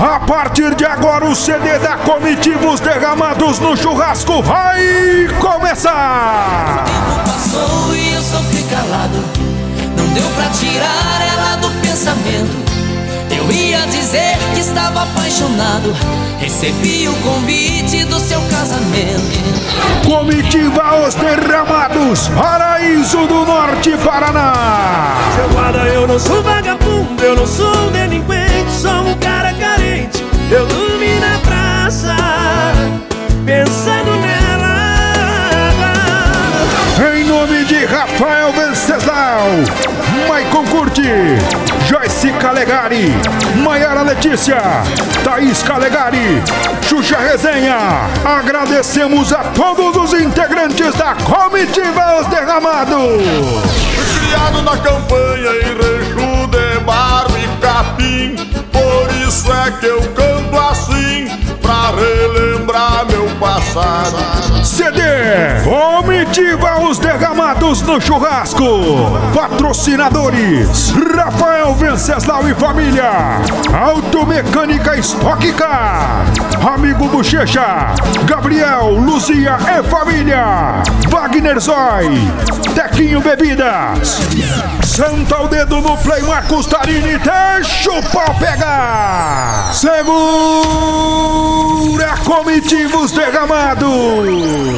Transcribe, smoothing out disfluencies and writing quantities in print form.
A partir de agora o CD da Comitiva Os Derramados no Churrasco vai começar. O tempo passou e eu sofri calado, não deu pra tirar ela do pensamento. Eu ia dizer que estava apaixonado, recebi o convite do seu casamento. Comitiva Os Derramados, Paraíso do Norte, Paraná. Seu guarda, eu não sou vagabundo, eu não sou um delinquente, sou um cara carente. Eu dormi na praça, pensando nela. Em nome de Rafael Venceslau, Maicon Curti, Joyce Calegari, Maiara Letícia, Thaís Calegari, Xuxa Resenha, agradecemos a todos os integrantes da Comitiva Os Derramados. Criado na campanha em Rancho de Barro e Capim, por isso é que eu canto assim, pra relembrar meu passado. CD Comitiva Os Derramados no Churrasco. Patrocinadores Rafael Venceslau e família, Automecânica Stock Car, Amigo Bochecha, Gabriel, Luzia e família, Wagner Zói, Tequinho Bebidas, Santa ao Dedo no Play, Marcos Tarini, deixa o pau pegar. Segura Comitiva Os Derramados.